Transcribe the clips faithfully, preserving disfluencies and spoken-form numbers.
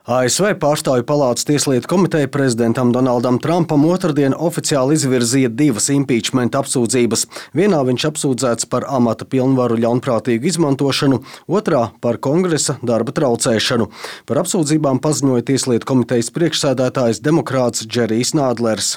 A S V pārstāvju palātas tieslietu komiteja prezidentam Donaldam Trumpam otrdien oficiāli izvirzīja divas impeachment apsūdzības. Vienā viņš apsūdzēts par amata pilnvaru ļaunprātīgu izmantošanu, otrā par Kongresa darba traucēšanu. Par apsūdzībām paziņoja tieslietu komitejas priekšsēdētājs demokrāts Džerijs Nādlers.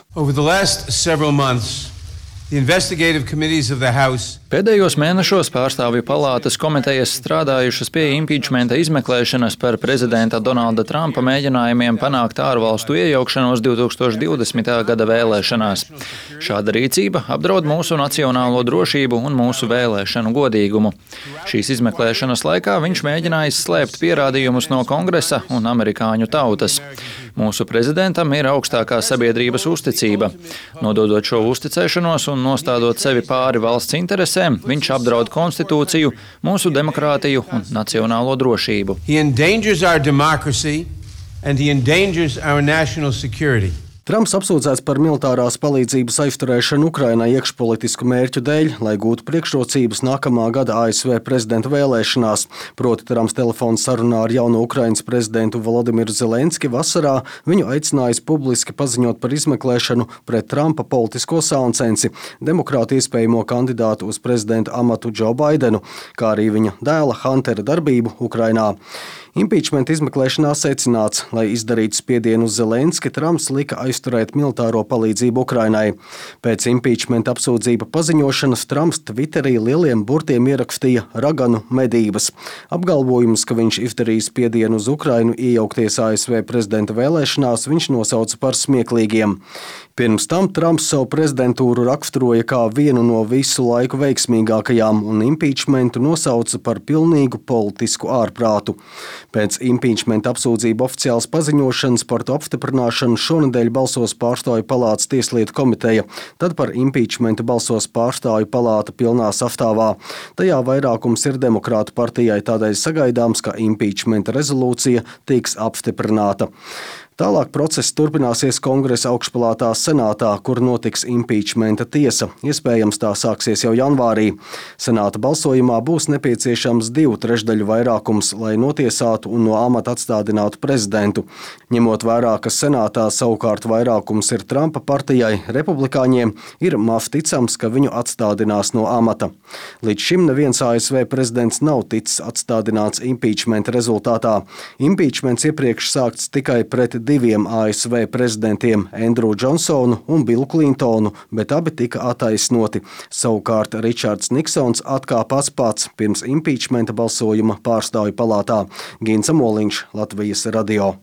Pēdējos mēnešos pārstāvju palātas komitejas strādājušas pie impeachmenta izmeklēšanas par prezidenta Donalda Trumpa mēģinājumiem panākt ārvalstu iejaukšanos divi tūkstoši divdesmitā gada vēlēšanās. Šāda rīcība apdraud mūsu nacionālo drošību un mūsu vēlēšanu godīgumu. Šīs izmeklēšanas laikā viņš mēģinājis slēpt pierādījumus no Kongresa un amerikāņu tautas. Mūsu prezidentam ir augstākā sabiedrības uzticība. Nododot šo uzticēšanos un nostādot sevi pāri valsts interesēm, viņš apdraud konstitūciju, mūsu demokrātiju un nacionālo drošību. He endangers our democracy and he endangers our national security. Trumps apsūdzēts par militārās palīdzības aizturēšanu Ukrainai iekšpolitisku mērķu dēļ, lai gūtu priekšrocības nākamā gada A S V prezidenta vēlēšanās. Proti Trumps telefona sarunā ar jauno Ukrainas prezidentu Volodimiru Zelenski vasarā viņu aicinājis publiski paziņot par izmeklēšanu pret Trumpa politisko sauncensi, demokrātu iespējamo kandidātu uz prezidenta amatu Džo Baidenu, kā arī viņa dēla Huntera darbību Ukrainā. Impeachment izmeklēšanā secināts, lai izdarītu spiedienu uz Zelenski, Trumps lika aizturēt militāro palīdzību Ukrainai. Pēc impeachment apsūdzību paziņošanas Trumps Twitterī lieliem burtiem ierakstīja raganu medības. Apgalvojumus, ka viņš izdarīs spiedienu uz Ukrainu iejaukties A S V prezidenta vēlēšanās, viņš nosauca par smieklīgiem. Pirms tam Trumps savu prezidentūru raksturoja kā vienu no visu laiku veiksmīgākajām un impeachmentu nosauca par pilnīgu politisku ārprātu. Pēc impeachment apsūdzību oficiālas paziņošanas par to apstiprināšanu šonedēļ balsos pārstāvju palātas tieslietu komiteja, tad par impeachmentu balsos pārstāvju palāta pilnā sastāvā. Tajā vairākums ir demokrātu partijai, tādēļ sagaidāms, ka impeachmenta rezolūcija tiks apstiprināta. Tālāk process turpināsies Kongresa augšpalātā Senātā, kur notiks impeachmenta tiesa. Iespējams, tā sāksies jau janvārī. Senāta balsojumā būs nepieciešams divu trešdaļu vairākums, lai notiesātu un no amata atstādinātu prezidentu. Ņemot vērā, ka Senātā savukārt vairākums ir Trumpa partijai, republikāņiem, ir maz ticams, ka viņu atstādinās no amata. Līdz šim neviens A S V prezidents nav ticis atstādināts impeachmenta rezultātā. Impeachments iepriekš sākts tikai pret diviem A S V prezidentiem Andrew Johnsonu un Billu Clintonu, bet abi tika attaisnoti. Savukārt Ričards Niksons atkāpās pats pirms impeachmenta balsojuma pārstāvju palātā. Gints Amoliņš, Latvijas radio.